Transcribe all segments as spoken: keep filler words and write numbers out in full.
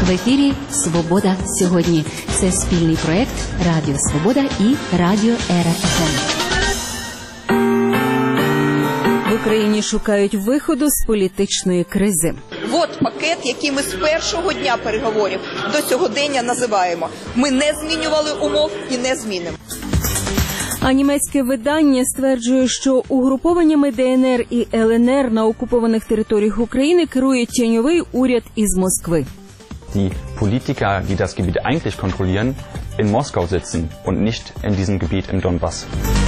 В ефірі «Свобода сьогодні». Це спільний проєкт Радіо Свобода і Радіо Ера еф ем. В Україні шукають виходу з політичної кризи. От пакет, який ми з першого дня переговорів до сьогодення називаємо. Ми не змінювали умов і не змінимо. А німецьке видання стверджує, що угрупованнями Де Ен Ер і Ел Ен Ер на окупованих територіях України керує тіньовий уряд із Москви. Die Politiker, die das Gebiet eigentlich kontrollieren, in Moskau sitzen und nicht in diesem Gebiet im Donbass.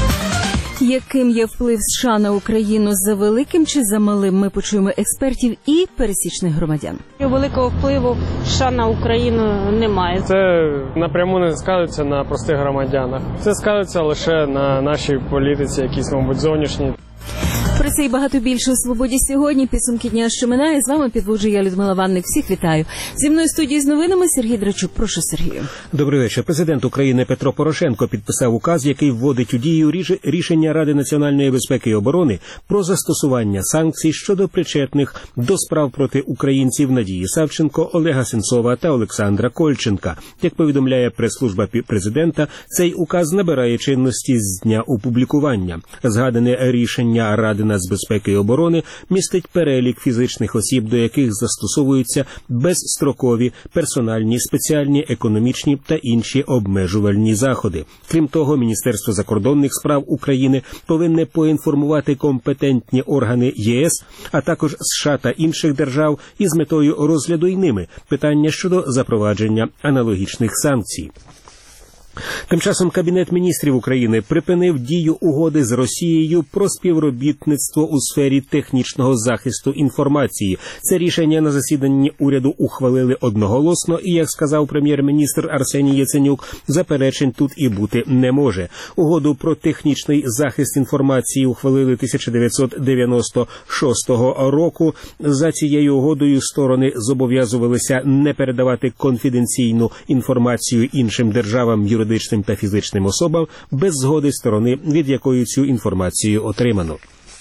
Яким є вплив США на Україну, за великим чи за малим, ми почуємо експертів і пересічних громадян. Великого впливу США на Україну немає. Це напряму не скажеться на простих громадянах. Це скажеться лише на нашій політиці, якісь, мабуть, зовнішній. Про це і багато більше у «Свободі сьогодні». Підсумки дня, що минає. З вами підводжу я, Людмила Ванник. Всіх вітаю. Зі мною в студії з новинами Сергій Драчук. Прошу, Сергію. Добрий вечір. Президент України Петро Порошенко підписав указ, який вводить у дію рішення Ради національної безпеки і оборони про застосування санкцій щодо причетних до справ проти українців Надії Савченко, Олега Сенцова та Олександра Кольченка. Як повідомляє прес-служба президента, цей указ набирає чинності з дня опублікування. Згадане рішення Ради нацбезпеки і оборони містить перелік фізичних осіб, до яких застосовуються безстрокові, персональні, спеціальні, економічні та інші обмежувальні заходи. Крім того, Міністерство закордонних справ України повинне поінформувати компетентні органи Є Ес, а також США та інших держав із метою розгляду й ними питання щодо запровадження аналогічних санкцій. Тим часом Кабінет міністрів України припинив дію угоди з Росією про співробітництво у сфері технічного захисту інформації. Це рішення на засіданні уряду ухвалили одноголосно і, як сказав прем'єр-міністр Арсеній Яценюк, заперечень тут і бути не може. Угоду про технічний захист інформації ухвалили тисяча дев'ятсот дев'яносто шостого року. За цією угодою сторони зобов'язувалися не передавати конфіденційну інформацію іншим державам, юридичним та фізичним особам без згоди сторони, від якої цю інформацію отримано.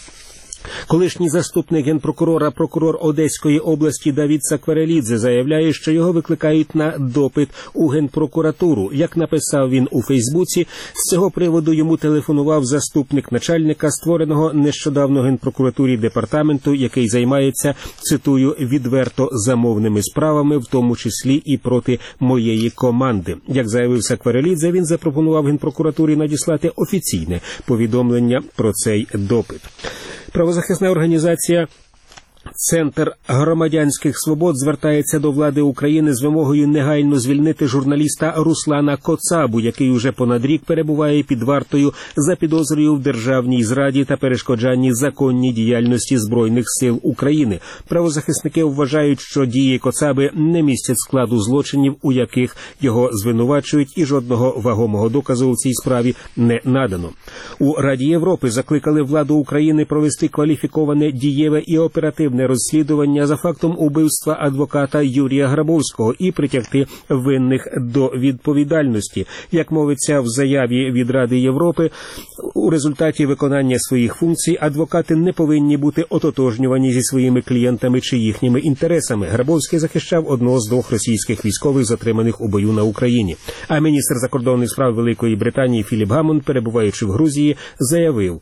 Колишній заступник генпрокурора, прокурор Одеської області Давид Сакварелідзе заявляє, що його викликають на допит у Генпрокуратуру. Як написав він у Фейсбуці, з цього приводу йому телефонував заступник начальника створеного нещодавно Генпрокуратурі департаменту, який займається, цитую, відверто замовними справами, в тому числі і проти моєї команди. Як заявив Сакварелідзе, він запропонував Генпрокуратурі надіслати офіційне повідомлення про цей допит. Правозахисна організація «Центр громадянських свобод» звертається до влади України з вимогою негайно звільнити журналіста Руслана Коцабу, який уже понад рік перебуває під вартою за підозрою в державній зраді та перешкоджанні законній діяльності Збройних сил України. Правозахисники вважають, що дії Коцаби не містять складу злочинів, у яких його звинувачують, і жодного вагомого доказу у цій справі не надано. У Раді Європи закликали владу України провести кваліфіковане, дієве і оперативне розслідування за фактом убивства адвоката Юрія Грабовського і притягти винних до відповідальності. Як мовиться в заяві від Ради Європи, у результаті виконання своїх функцій адвокати не повинні бути ототожнювані зі своїми клієнтами чи їхніми інтересами. Грабовський захищав одного з двох російських військових, затриманих у бою на Україні. А міністр закордонних справ Великої Британії Філіп Гаммонд, перебуваючи в Грузії, заявив: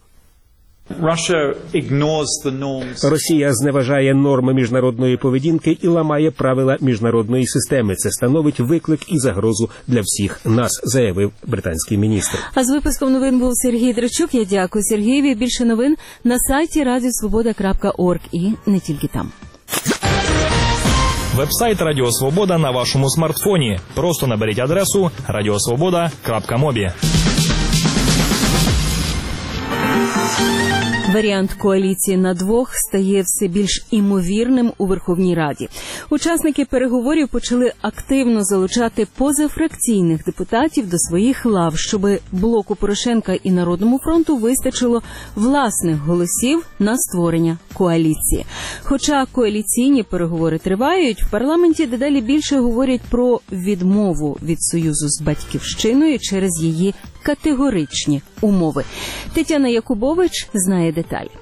Росія зневажає норми міжнародної поведінки і ламає правила міжнародної системи. Це становить виклик і загрозу для всіх нас, заявив британський міністр. А з випуском новин був Сергій Драчук. Я дякую Сергієві. Більше новин на сайті радіо свобода крапка орг і не тільки там. Веб-сайт Радіо Свобода на вашому смартфоні. Просто наберіть адресу радіосвобода крапка мобі. Варіант коаліції на двох стає все більш імовірним у Верховній Раді. Учасники переговорів почали активно залучати позафракційних депутатів до своїх лав, щоб блоку Порошенка і Народному фронту вистачило власних голосів на створення коаліції. Хоча коаліційні переговори тривають, в парламенті дедалі більше говорять про відмову від союзу з Батьківщиною через її категоричні умови. Тетяна Якубович знає деталі.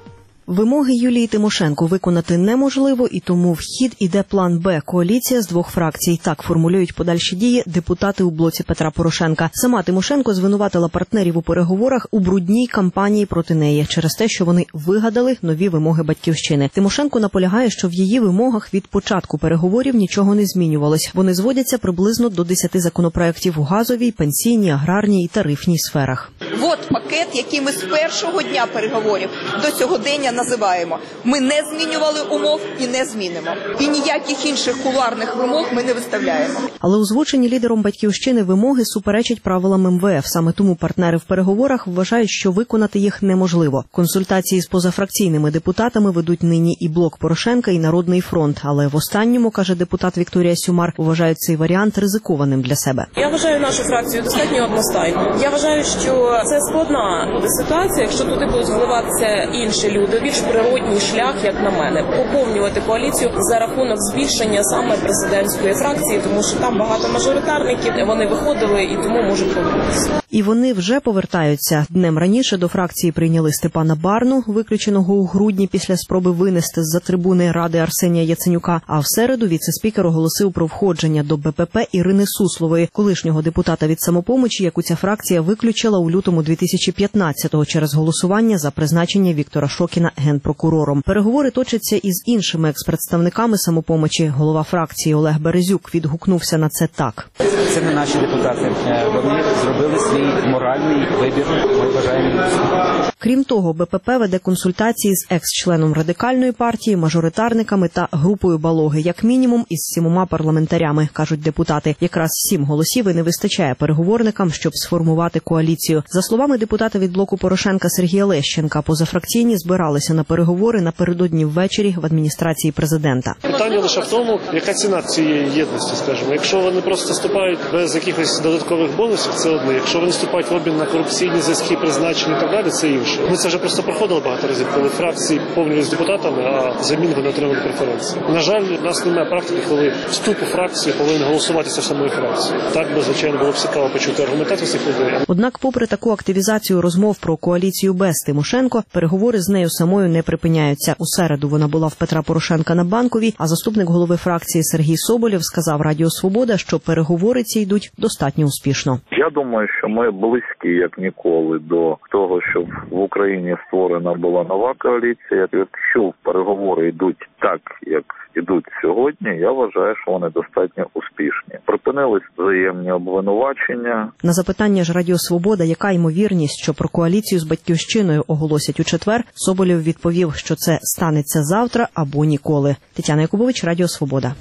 Вимоги Юлії Тимошенко виконати неможливо, і тому в хід іде план Б – коаліція з двох фракцій. Так формулюють подальші дії депутати у блоці Петра Порошенка. Сама Тимошенко звинуватила партнерів у переговорах у брудній кампанії проти неї через те, що вони вигадали нові вимоги Батьківщини. Тимошенко наполягає, що в її вимогах від початку переговорів нічого не змінювалось. Вони зводяться приблизно до десяти законопроєктів у газовій, пенсійній, аграрній і тарифній сферах. От пакет, який ми з першого дня переговорів до сьогодення називаємо. Ми не змінювали умов і не змінимо. І ніяких інших кулуарних вимог ми не виставляємо. Але озвучені лідером Батьківщини вимоги суперечать правилам ем ве еф. Саме тому партнери в переговорах вважають, що виконати їх неможливо. Консультації з позафракційними депутатами ведуть нині і Блок Порошенка, і Народний фронт. Але в останньому, каже депутат Вікторія Сюмар, вважають цей варіант ризикованим для себе. Я вважаю нашу фракцію достатньо одностайно. Я вважаю, що це складна буде ситуація, якщо туди будуть вливатися інші люди. Більш природній шлях, як на мене, поповнювати коаліцію за рахунок збільшення саме президентської фракції, тому що там багато мажоритарників, вони виходили і тому можуть повернутися. І вони вже повертаються. Днем раніше до фракції прийняли Степана Барну, виключеного у грудні після спроби винести з-за трибуни Ради Арсенія Яценюка, а в середу віце-спікер оголосив про входження до Бе Пе Пе Ірини Суслової, колишнього депутата від «Самопомочі», яку ця фракція виключила у лютому дві тисячі п'ятнадцятого через голосування за призначення Віктора Шокіна генпрокурором. Переговори точаться із іншими експредставниками «Самопомочі». Голова фракції Олег Березюк відгукнувся на це так. Це не наші депутати. Вони зробили свій моральний вибір. Ми вважаємо. Крім того, Бе Пе Пе веде консультації з екс-членом Радикальної партії, мажоритарниками та групою Балоги, як мінімум із сімома парламентарями, кажуть депутати. Якраз сім голосів і не вистачає переговорникам, щоб сформувати коаліцію. За словами депутата від Блоку Порошенка Сергія Лещенка, позафракційні збиралися на переговори напередодні ввечері в адміністрації президента. Питання лише в тому, яка ціна цієї єдності, скажімо. Якщо вони просто вступають без якихось додаткових бонусів, це одне. Якщо вони вступають в обмін на корупційні зв'язки, призначення і так далі, це інше. Ми це вже просто проходили багато разів, коли фракції поповнювалися депутатами, а замін вони отримали преференції. На жаль, у нас немає практики, коли вступ у фракцію повинен голосуватися самою фракцією. Так би, звичайно, було б цікаво почути аргументацію цих людей. Однак, попри таку активізацію розмов про коаліцію без Тимошенко, переговори з нею самою не припиняються. У середу вона була в Петра Порошенка на Банковій, а заступник голови фракції Сергій Соболєв сказав Радіо Свобода, що переговори ці йдуть достатньо успішно. Я думаю, що ми близькі, як ніколи, до того, щоб в Україні створена була нова коаліція. Якщо переговори йдуть так, як ідуть сьогодні, я вважаю, що вони достатньо успішні. Припинились взаємні обвинувачення. На запитання ж Радіо Свобода, яка ймовірність, що про коаліцію з Батьківщиною оголосять у четвер, Соболєв відповів, що це станеться завтра або ніколи. Тетяна Якубович, Радіо Свобода.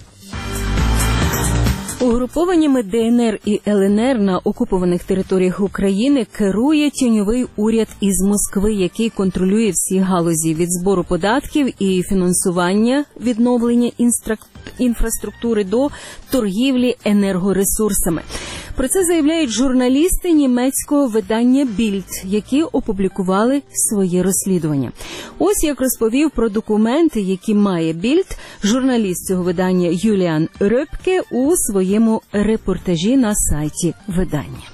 Угрупованнями Де Ен Ер і Ел Ен Ер на окупованих територіях України керує тіньовий уряд із Москви, який контролює всі галузі від збору податків і фінансування відновлення інфраструктури до торгівлі енергоресурсами. Про це заявляють журналісти німецького видання «Більд», які опублікували своє розслідування. Ось як розповів про документи, які має «Більд», журналіст цього видання Юліан Рöpke у своєму репортажі на сайті видання.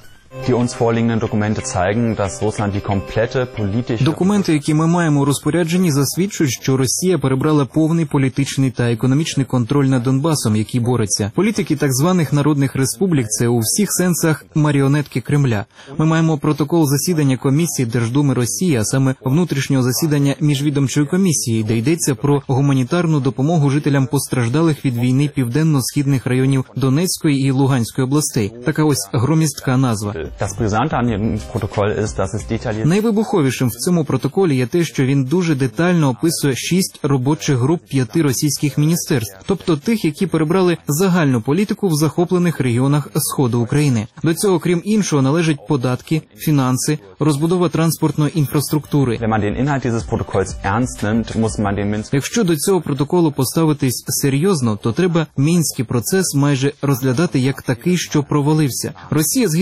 Документи, які ми маємо у розпорядженні, засвідчують, що Росія перебрала повний політичний та економічний контроль над Донбасом, який бореться. Політики так званих народних республік – це у всіх сенсах маріонетки Кремля. Ми маємо протокол засідання комісії Держдуми Росії, а саме внутрішнього засідання міжвідомчої комісії, де йдеться про гуманітарну допомогу жителям постраждалих від війни південно-східних районів Донецької і Луганської областей. Така ось громістка назва. Найвибуховішим в цьому протоколі є те, що він дуже детально описує шість робочих груп п'яти російських міністерств, тобто тих, які перебрали загальну політику в захоплених регіонах Сходу України. До цього, крім іншого, належать податки, фінанси, розбудова транспортної інфраструктури. Якщо до цього протоколу поставитись серйозно, то треба мінський процес майже розглядати як такий, що провалився. Росія, згідно з протоколом,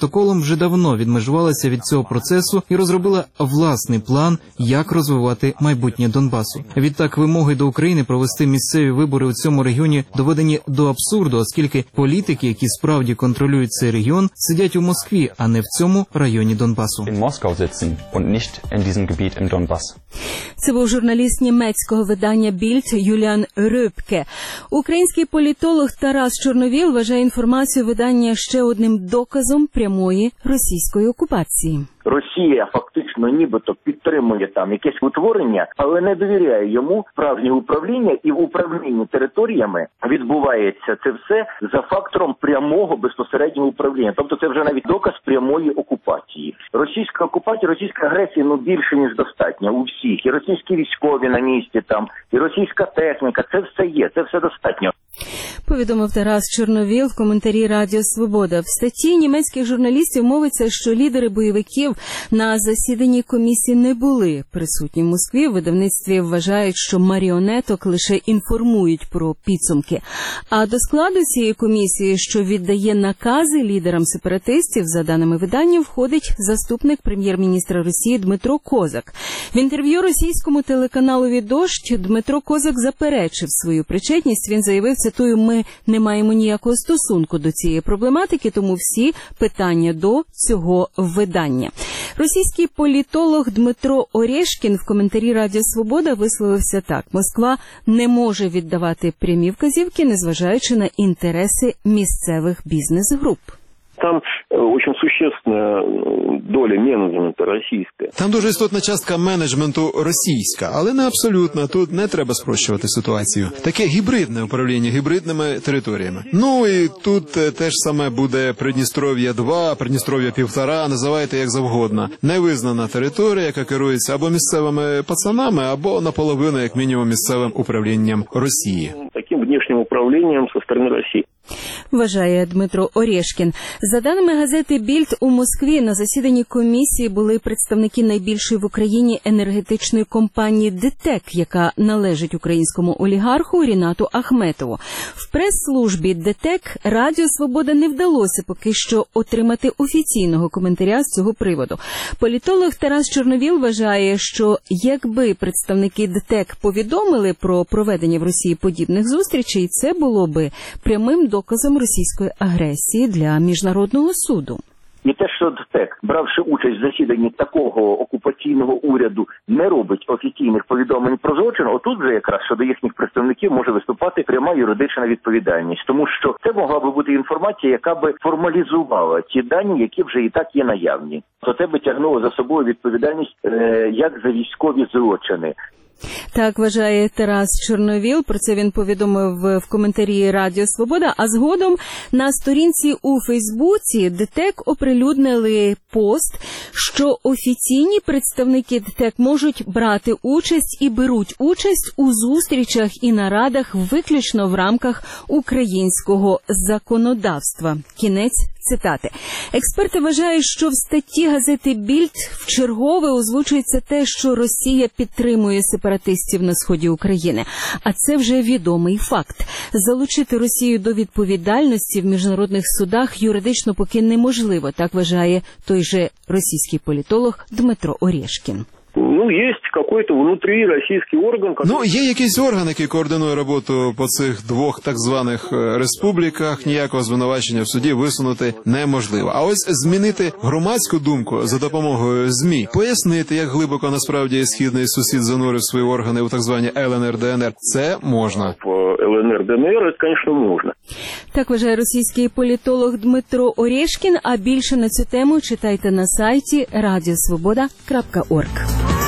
протоколом вже давно відмежувалася від цього процесу і розробила власний план, як розвивати майбутнє Донбасу. Відтак, вимоги до України провести місцеві вибори у цьому регіоні доведені до абсурду, оскільки політики, які справді контролюють цей регіон, сидять у Москві, а не в цьому районі Донбасу. In Moskau sitzen und nicht in diesem Gebiet im Donbass. Це був журналіст німецького видання «Більд» Юліан Рюбке. Український політолог Тарас Чорновіл вважає інформацію видання ще одним доказом прямої російської окупації. Росія фактично нібито підтримує там якесь утворення, але не довіряє йому справжнього управління, і в управлінні територіями відбувається це все за фактором прямого безпосереднього управління. Тобто це вже навіть доказ прямої окупації. Російська окупація, російська агресія, ну більше ніж достатньо у всіх. І російські військові на місці там, і російська техніка, це все є, це все достатньо. Повідомив Тарас Чорновіл в коментарі Радіо Свобода. В статті німецьких журналістів мовиться, що лідери бойовиків на засіданні комісії не були присутні в Москві. В видавництві вважають, що маріонеток лише інформують про підсумки. А до складу цієї комісії, що віддає накази лідерам сепаратистів, за даними видання, входить заступник прем'єр-міністра Росії Дмитро Козак. В інтерв'ю російському телеканалові «Дождь» Дмитро Козак заперечив свою причетність. Він заявив, цитую, «Ми не маємо ніякого стосунку до цієї проблематики, тому всі питання до цього видання». Російський політолог Дмитро Орешкін в коментарі Радіо Свобода висловився так. Москва не може віддавати прямі вказівки, незважаючи на інтереси місцевих бізнес-груп. Там очень существенна доля менеджменту російська. Там дуже істотна частка менеджменту російська, але не абсолютно. Тут не треба спрощувати ситуацію. Таке гібридне управління гібридними територіями. Ну і тут теж саме буде Придністров'я два, Придністров'я півтора, називайте як завгодно. Невизнана територія, яка керується або місцевими пацанами, або наполовину, як мінімум, місцевим управлінням Росії. Таким внішнім управлінням зі сторони Росії. Вважає Дмитро Орешкін. За даними газети «Більд», у Москві на засіданні комісії були представники найбільшої в Україні енергетичної компанії «ДТЕК», яка належить українському олігарху Рінату Ахметову. В прес-службі «ДТЕК» Радіо Свобода не вдалося поки що отримати офіційного коментаря з цього приводу. Політолог Тарас Чорновіл вважає, що якби представники ДТЕК повідомили про проведення в Росії подібних зустрічей, це було би прямим доказом російської агресії для міжнародного суду. І те, що ДТЕК, бравши участь в засіданні такого окупаційного уряду, не робить офіційних повідомлень про злочин, отут же якраз щодо їхніх представників може виступати пряма юридична відповідальність. Тому що це могла би бути інформація, яка би формалізувала ті дані, які вже і так є наявні. То це би тягнуло за собою відповідальність е, як за військові злочини. Так вважає Тарас Чорновіл. Про це він повідомив в коментарі Радіо Свобода. А згодом на сторінці у Фейсбуці ДТЕК оприлюднили пост, що офіційні представники ДТЕК можуть брати участь і беруть участь у зустрічах і нарадах виключно в рамках українського законодавства. Кінець цитати. Експерти вважають, що в статті газети «Більд» вчергове озвучується те, що Росія підтримує сепаратистів на сході України. А це вже відомий факт. Залучити Росію до відповідальності в міжнародних судах юридично поки неможливо, так вважає той же російський політолог Дмитро Орешкін. Ну, є какой-то внутрі російський орган. Ну, є якийсь орган, який координує роботу по цих двох так званих республіках. Ніякого звинувачення в суді висунути неможливо. А ось змінити громадську думку за допомогою ЗМІ, пояснити, як глибоко насправді східний сусід занурив свої органи у так звані Л Н Р Д Н Р, це можна. По Л Н Р Д Н Р, це, звісно, можна. Так вважає російський політолог Дмитро Орешкін, а більше на цю тему читайте на сайті радіосвобода крапка орг.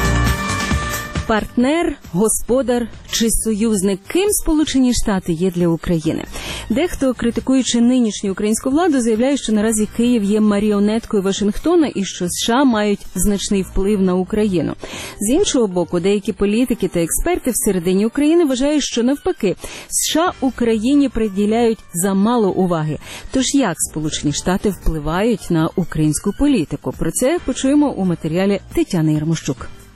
Партнер, господар чи союзник? Ким Сполучені Штати є для України? Дехто, критикуючи нинішню українську владу, заявляє, що наразі Київ є маріонеткою Вашингтона і що США мають значний вплив на Україну. З іншого боку, деякі політики та експерти всередині України вважають, що навпаки, США Україні приділяють замало уваги. Тож як Сполучені Штати впливають на українську політику? Про це почуємо у матеріалі Тетяни Ярмощук.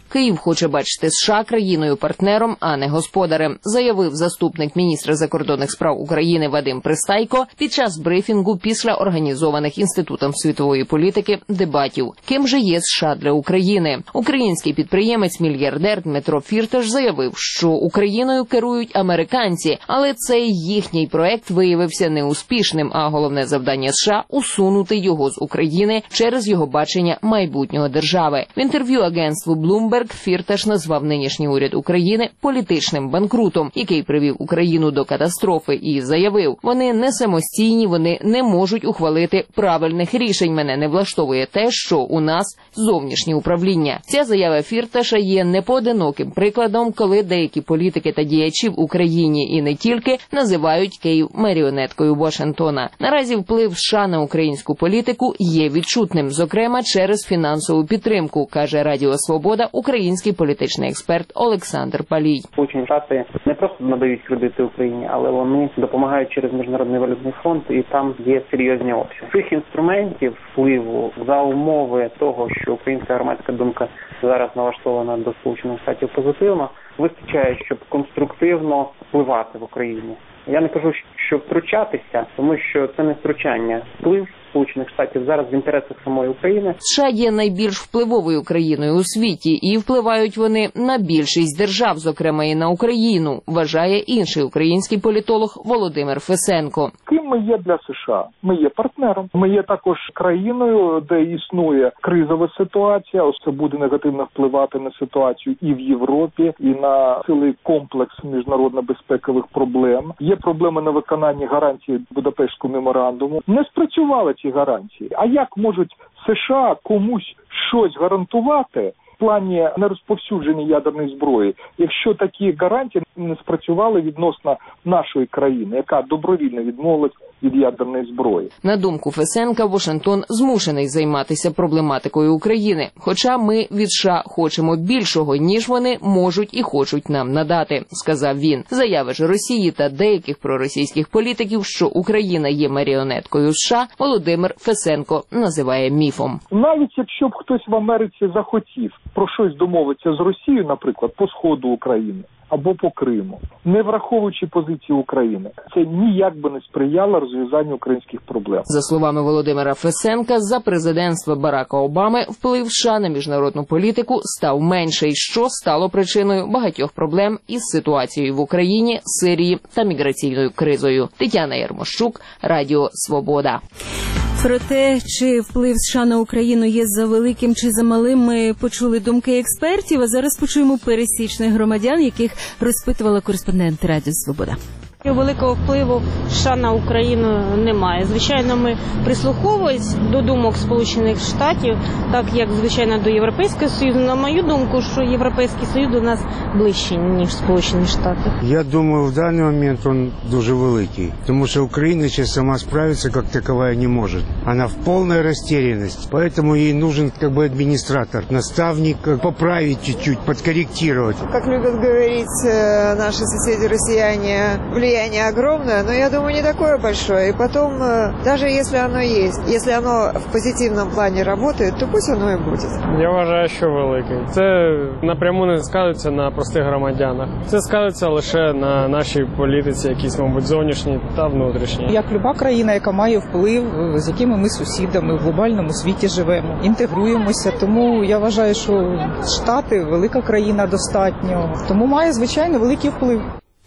Київ хоче бачити США країною-партнером, а не господарем, заявив заступник міністра закордонних справ України Вадим Пристайко під час брифінгу після організованих Інститутом світової політики дебатів. Ким же є США для України? Український підприємець-мільярдер Дмитро Фірташ заявив, що Україною керують американці, але цей їхній проект виявився неуспішним, а головне завдання США – усунути його з України через його бачення майбутнього держави. В інтерв'ю агентству Bloomberg Фірташ назвав нинішній уряд України політичним банкрутом, який привів Україну до катастрофи, і заявив, вони не самостійні, вони не можуть ухвалити правильних рішень. Мене не влаштовує те, що у нас зовнішнє управління. Ця заява Фірташа є непоодиноким прикладом, коли деякі політики та діячі в Україні і не тільки називають Київ маріонеткою Вашингтона. Наразі вплив США на українську політику є відчутним, зокрема через фінансову підтримку, каже Радіо Свобода український політичний експерт Олександр Палій. Сполучені Штати не просто надають кредити Україні, але вони допомагають через Міжнародний валютний фонд, і там є серйозні обсяги. Цих інструментів впливу за умови того, що українська громадська думка зараз налаштована до Сполучених Штатів позитивно, вистачає, щоб конструктивно впливати в Україні. Я не кажу, що втручатися, тому що це не втручання. Вплив Сполучених Штатів зараз в інтересах самої України. США є найбільш впливовою країною у світі, і впливають вони на більшість держав, зокрема і на Україну, вважає інший український політолог Володимир Фесенко. Ким ми є для США? Ми є партнером. Ми є також країною, де існує кризова ситуація, ось це буде негативно впливати на ситуацію і в Європі, і на цілий комплекс міжнародно-безпекових проблем. Є проблеми на виконанні гарантій Будапештського меморандуму. Не спрацювали ці гарантії. А як можуть США комусь щось гарантувати в плані нерозповсюдження ядерної зброї, якщо такі гарантії не спрацювали відносно нашої країни, яка добровільно відмовилась від ядерної зброї? На думку Фесенка, Вашингтон змушений займатися проблематикою України, хоча ми від США хочемо більшого, ніж вони можуть і хочуть нам надати, сказав він. Заяви ж Росії та деяких проросійських політиків, що Україна є маріонеткою США, Володимир Фесенко називає міфом. Навіть якщо б хтось в Америці захотів про щось домовитися з Росією, наприклад, по сходу України або по Криму, не враховуючи позицію України, це ніяк би не сприяло розв'язанню українських проблем. За словами Володимира Фесенка, за президентства Барака Обами вплив США на міжнародну політику став менший, що стало причиною багатьох проблем із ситуацією в Україні, Сирії та міграційною кризою. Тетяна Ярмощук, Радіо Свобода. Про те, чи вплив США на Україну є за великим чи за малим, ми почули думки експертів, а зараз почуємо пересічних громадян, яких розпитувала кореспондент Радіо Свобода. Великого впливу США на Україну немає. Звичайно, ми прислуховуємось до думок Сполучених Штатів, так як, звичайно, до Європейського Союзу. На мою думку, що Європейський Союз до нас ближче, ніж Сполучені Штати. Я думаю, в даний момент він дуже великий, тому що Україна ще сама справитися як такова не може. Вона в повній розтерянності, тому їй нужен как бы адміністратор, наставник, поправити чуть-чуть, підкоректувати. Як люблять говорити наші сусіди росіяни, влияние огромное, но я думаю, не такое большое. И потом, даже если оно есть, если оно в позитивном плане работает, то пусть оно и будет. Я вважаю, що великий. Це напряму не скажеться на простих громадянах. Це скажеться лише на нашій політиці, якісь, мабуть, зовнішній та внутрішній. Як люба країна, яка має вплив, з якими ми сусідами в глобальному світі живемо, інтегруємося, тому я вважаю, що Штати велика країна достатньо, тому має, звичайно, великий вплив.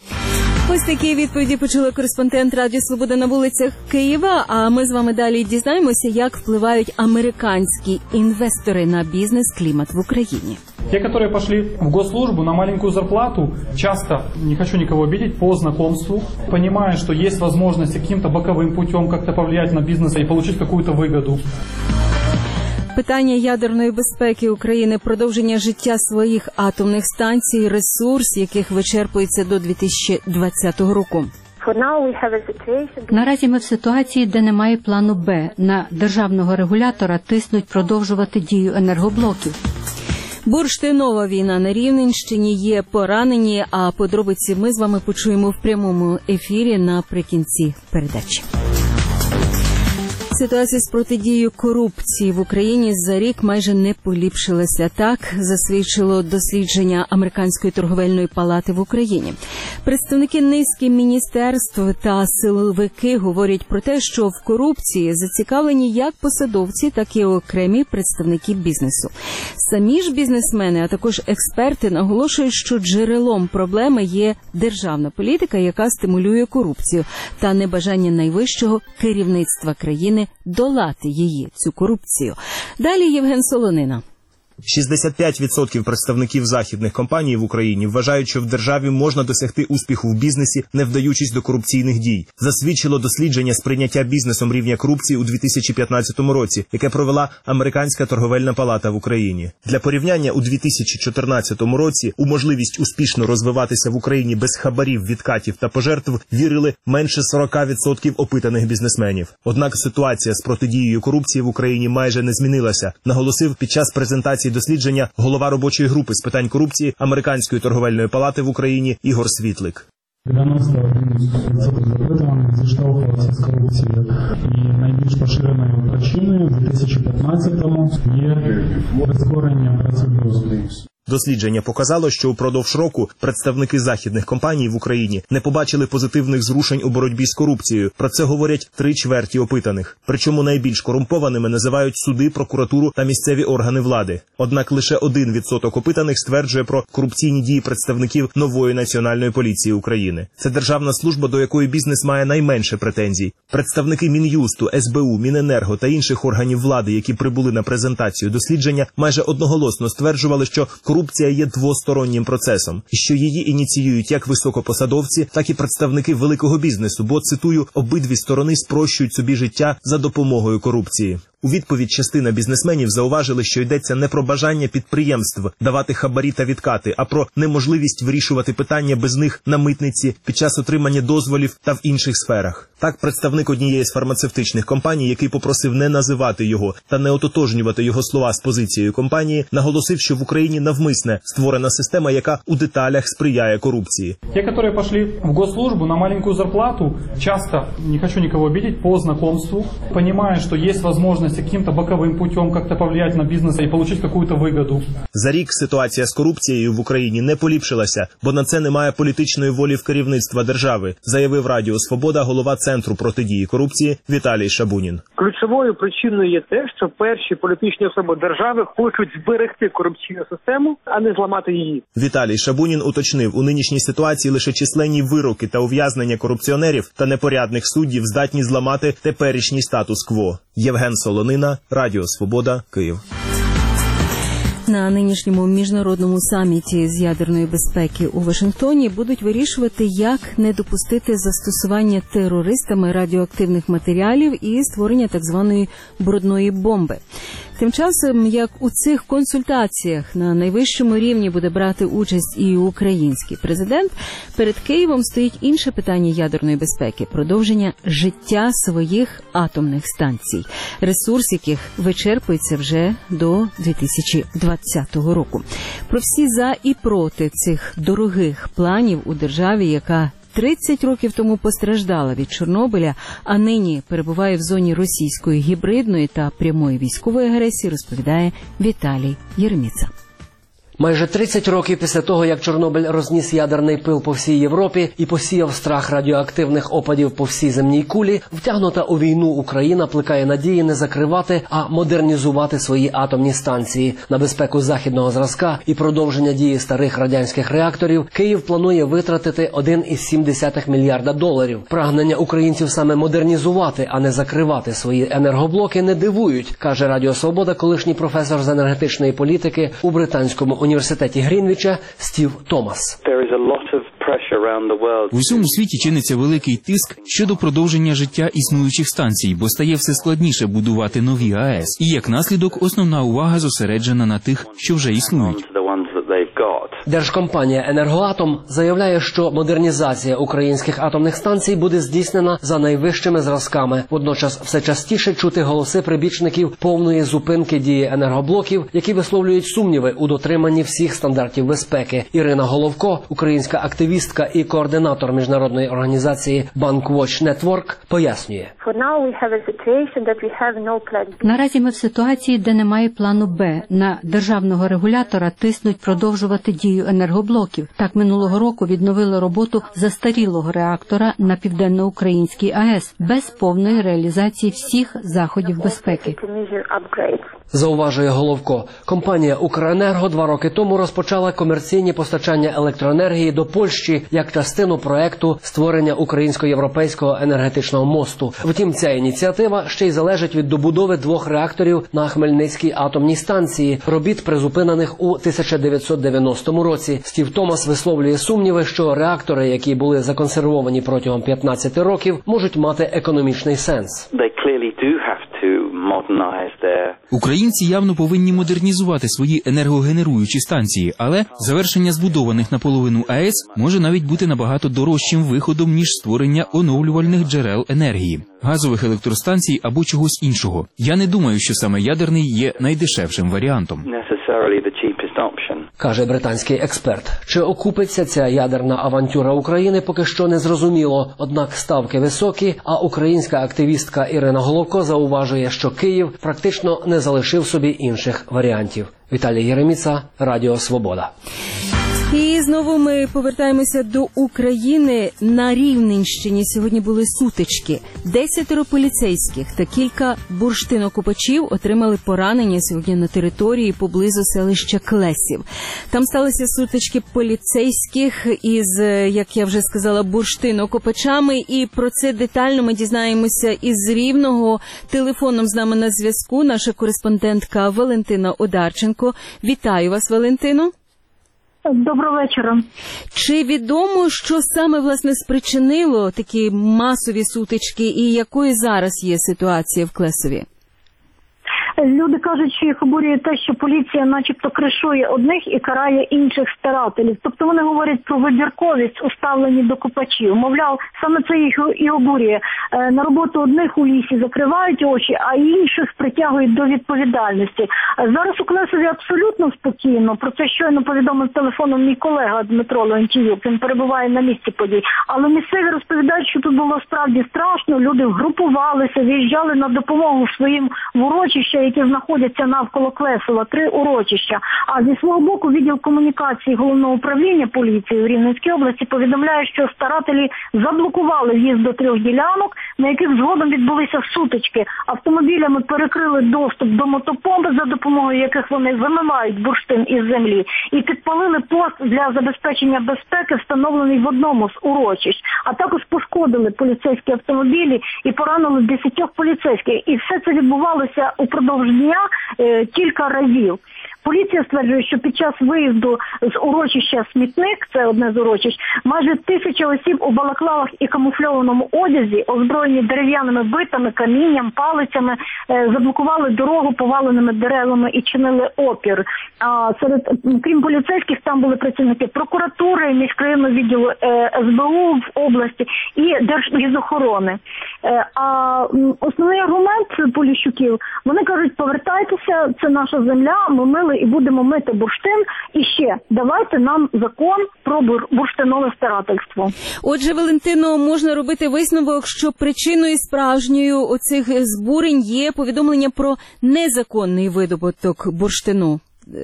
Ось такі відповіді почула кореспондент Радіо Свобода на вулицях Києва, а ми з вами далі дізнаємося, як впливають американські інвестори на бізнес-клімат в Україні. Те, которые пошли в госслужбу на маленькую зарплату, часто, не хочу никого обидеть, по знакомству, понимая, что есть возможность каким-то боковым путем как-то повлиять на бизнес и получить какую-то выгоду. Питання ядерної безпеки України, продовження життя своїх атомних станцій, ресурс, яких вичерпується до дві тисячі двадцятого року. Наразі ми в ситуації, де немає плану Б. На державного регулятора тиснуть продовжувати дію енергоблоків. Бурштинова війна на Рівненщині, є поранені, а подробиці ми з вами почуємо в прямому ефірі наприкінці передачі. Ситуація з протидією корупції в Україні за рік майже не поліпшилася. Так засвідчило дослідження Американської торговельної палати в Україні. Представники низки міністерств та силовики говорять про те, що в корупції зацікавлені як посадовці, так і окремі представники бізнесу. Самі ж бізнесмени, а також експерти наголошують, що джерелом проблеми є державна політика, яка стимулює корупцію, та небажання найвищого керівництва країни долати її, цю корупцію. Далі Євген Солонина. шістдесят п'ять відсотків представників західних компаній в Україні вважають, що в державі можна досягти успіху в бізнесі, не вдаючись до корупційних дій. Засвідчило дослідження сприйняття бізнесом рівня корупції у дві тисячі п'ятнадцятому році, яке провела Американська торговельна палата в Україні. Для порівняння, у дві тисячі чотирнадцятому році у можливість успішно розвиватися в Україні без хабарів, відкатів та пожертв вірили менше сорок відсотків опитаних бізнесменів. Однак ситуація з протидією корупції в Україні майже не змінилася, наголосив під час презентації дослідження голова робочої групи з питань корупції Американської торговельної палати в Україні Ігор Світлик. дев'яносто один відсоток запитуваних зіштовхувалися з корупцією, і найбільш поширеною причиною у дві тисячі п'ятнадцятому є прискорення процедур. Дослідження показало, що упродовж року представники західних компаній в Україні не побачили позитивних зрушень у боротьбі з корупцією. Про це говорять три чверті опитаних. Причому найбільш корумпованими називають суди, прокуратуру та місцеві органи влади. Однак лише один відсоток опитаних стверджує про корупційні дії представників нової національної поліції України. Це державна служба, до якої бізнес має найменше претензій. Представники Мін'юсту, ес бе у, Міненерго та інших органів влади, які прибули на презентацію дослідження, майже одноголосно стверджували, що корупція є двостороннім процесом, і що її ініціюють як високопосадовці, так і представники великого бізнесу, бо, цитую, обидві сторони спрощують собі життя за допомогою корупції. У відповідь частина бізнесменів зауважили, що йдеться не про бажання підприємств давати хабарі та відкати, а про неможливість вирішувати питання без них на митниці, під час отримання дозволів та в інших сферах. Так, представник однієї з фармацевтичних компаній, який попросив не називати його та не ототожнювати його слова з позицією компанії, наголосив, що в Україні навмисне створена система, яка у деталях сприяє корупції. Ті, які пішли в госслужбу на маленьку зарплату, часто, не хочу нікого обидеть, по знакомству, розуміють, що є можливість каким-то боковым путем как-то повлиять на бизнес и получить какую-то выгоду. За рік ситуація з корупцією в Україні не поліпшилася, бо на це немає політичної волі в керівництва держави, заявив Радіо Свобода голова Центру протидії корупції Віталій Шабунін. Ключовою причиною є те, що перші політичні особи держави хочуть зберегти корупційну систему, а не зламати її. Віталій Шабунін уточнив, у нинішній ситуації лише численні вироки та ув'язнення корупціонерів та непорядних суддів здатні зламати теперішній статус-кво. Євген Солонина, Радіо Свобода, Київ. На нинішньому міжнародному саміті з ядерної безпеки у Вашингтоні будуть вирішувати, як не допустити застосування терористами радіоактивних матеріалів і створення так званої брудної бомби. Тим часом, як у цих консультаціях на найвищому рівні буде брати участь і український президент, перед Києвом стоїть інше питання ядерної безпеки – продовження життя своїх атомних станцій, ресурс яких вичерпується вже до дві тисячі двадцятого року. Про всі за і проти цих дорогих планів у державі, яка тридцять років тому постраждала від Чорнобиля, а нині перебуває в зоні російської гібридної та прямої військової агресії, розповідає Віталій Єрміца. Майже тридцять років після того, як Чорнобиль розніс ядерний пил по всій Європі і посіяв страх радіоактивних опадів по всій земній кулі, втягнута у війну Україна плекає надії не закривати, а модернізувати свої атомні станції. На безпеку західного зразка і продовження дії старих радянських реакторів Київ планує витратити один цілих сім десятих мільярда доларів. Прагнення українців саме модернізувати, а не закривати свої енергоблоки не дивують, каже Радіо Свобода колишній професор з енергетичної політики у британському університеті Грінвіча Стів Томас. У всьому світі чиниться великий тиск щодо продовження життя існуючих станцій, бо стає все складніше будувати нові АЕС. І як наслідок, основна увага зосереджена на тих, що вже існують. Держкомпанія «Енергоатом» заявляє, що модернізація українських атомних станцій буде здійснена за найвищими зразками. Водночас все частіше чути голоси прибічників повної зупинки дії енергоблоків, які висловлюють сумніви у дотриманні всіх стандартів безпеки. Ірина Головко, українська активістка і координатор міжнародної організації «Bankwatch Network», пояснює. Наразі ми в ситуації, де немає плану Б. На державного регулятора тиснуть продовжувати дію енергоблоків. Так, минулого року відновили роботу застарілого реактора на Південноукраїнській АЕС без повної реалізації всіх заходів безпеки. Зауважує Головко. Компанія «Укренерго» два роки тому розпочала комерційні постачання електроенергії до Польщі як частину проекту створення українсько-європейського енергетичного мосту. Втім, ця ініціатива ще й залежить від добудови двох реакторів на Хмельницькій атомній станції, робіт призупинених у тисяча дев'ятсот дев'яностому році. Стів Томас висловлює сумніви, що реактори, які були законсервовані протягом п'ятнадцяти років, можуть мати економічний сенс. Українці явно повинні модернізувати свої енергогенеруючі станції, але завершення збудованих наполовину АЕС може навіть бути набагато дорожчим виходом, ніж створення оновлювальних джерел енергії, газових електростанцій або чогось іншого. Я не думаю, що саме ядерний є найдешевшим варіантом. Каже британський експерт. Чи окупиться ця ядерна авантюра України, поки що не зрозуміло. Однак ставки високі, а українська активістка Ірина Головко зауважує, що Київ практично не залишив собі інших варіантів. Віталій Єреміца, Радіо Свобода. І знову ми повертаємося до України. На Рівненщині сьогодні були сутички. Десятеро поліцейських та кілька бурштинокопачів отримали поранення сьогодні на території поблизу селища Клесів. Там сталися сутички поліцейських із, як я вже сказала, бурштинокопачами. І про це детально ми дізнаємося із Рівного. Телефоном з нами на зв'язку наша кореспондентка Валентина Одарченко. Вітаю вас, Валентино. Доброго вечора. Чи відомо, що саме, власне, спричинило такі масові сутички і якою зараз є ситуація в Клесові? Люди кажуть, що їх обурює те, що поліція начебто кришує одних і карає інших старателів. Тобто вони говорять про вибірковість у ставленні до копачів. Мовляв, саме це їх і обурює. На роботу одних у лісі закривають очі, а інших притягують до відповідальності. Зараз у Клесові абсолютно спокійно. Про це щойно повідомив телефоном мій колега Дмитро Леонтіюк. Він перебуває на місці подій. Але місцеві розповідають, що тут було справді страшно. Люди вгрупувалися, виїжджали на допомогу своїм в урочища, які знаходяться навколо Клесова, три урочища. А зі свого боку відділ комунікації Головного управління поліції у Рівненській області повідомляє, що старателі заблокували в'їзд до трьох ділянок, на яких згодом відбулися сутички. Автомобілями перекрили доступ до мотопомп, за допомогою яких вони вимивають бурштин із землі, і підпалили пост для забезпечення безпеки, встановлений в одному з урочищ. А також пошкодили поліцейські автомобілі і поранили десятьох поліцейських. І все це відбувалося упродовж дня е, кілька разів. Поліція стверджує, що під час виїзду з урочища Смітник, це одне з урочищ, майже тисяча осіб у балаклавах і камуфльованому одязі, озброєні дерев'яними битами, камінням, палицями, е, заблокували дорогу поваленими деревами і чинили опір. А серед, крім поліцейських, там були працівники прокуратури, міськрайонного відділу е, ес бе у в області і Держлісохорони. Е, а основний аргумент Поліщуків, вони кажуть, повертайтеся, це наша земля, ми мили і будемо мити бурштин. І ще, давайте нам закон про бурштинове старательство. Отже, Валентино, можна робити висновок, що причиною справжньою оцих збурень є повідомлення про незаконний видобуток бурштину.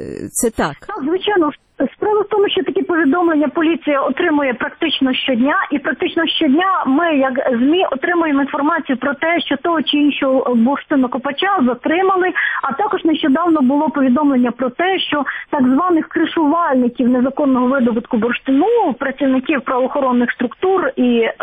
Це так? Так, звичайно. Справа в тому, що такі повідомлення поліція отримує практично щодня, і практично щодня ми, як ЗМІ, отримуємо інформацію про те, що того чи іншого бурштинокопача затримали, а також нещодавно було повідомлення про те, що так званих кришувальників незаконного видобутку бурштину, працівників правоохоронних структур і е,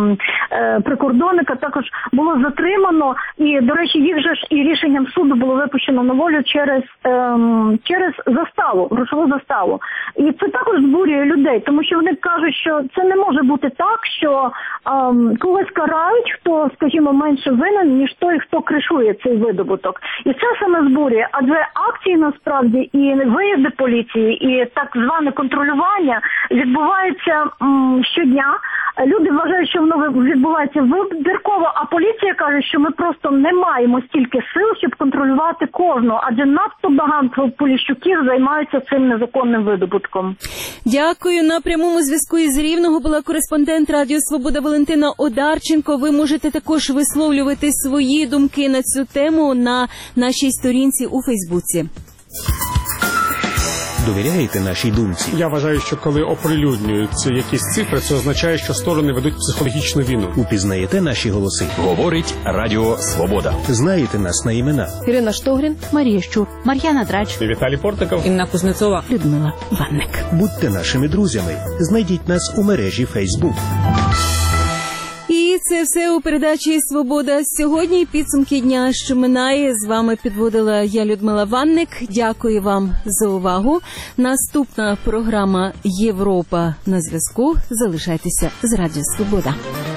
е, прикордонника також було затримано, і, до речі, їх же ж і рішенням суду було випущено на волю через, е, через заставу, грошову заставу. І це також збурює людей, тому що вони кажуть, що це не може бути так, що ем, когось карають, хто, скажімо, менше винен, ніж той, хто кришує цей видобуток. І це саме збурює, адже акції насправді і виїзди поліції, і так зване контролювання відбуваються м, щодня. Люди вважають, що воно відбувається вибірково, а поліція каже, що ми просто не маємо стільки сил, щоб контролювати кожного, адже надто багато поліщуків займаються цим незаконним видобутком. Дякую. На прямому зв'язку із Рівного була кореспондент Радіо Свобода Валентина Одарченко. Ви можете також висловлювати свої думки на цю тему на нашій сторінці у Фейсбуці. Довіряєте нашій думці? Я вважаю, що коли оприлюднюються якісь цифри, це означає, що сторони ведуть психологічну війну. Упізнаєте наші голоси? Говорить Радіо Свобода. Знаєте нас на імена? Ірина Штогрін, Марія Щур, Мар'яна Драч, Віталій Портиков, Інна Кузнецова, Людмила Ванник. Будьте нашими друзями. Знайдіть нас у мережі Фейсбук. І це все у передачі «Свобода». Сьогодні підсумки дня, що минає. З вами підводила я, Людмила Ванник. Дякую вам за увагу. Наступна програма «Європа на зв'язку». Залишайтеся з Радіо Свобода.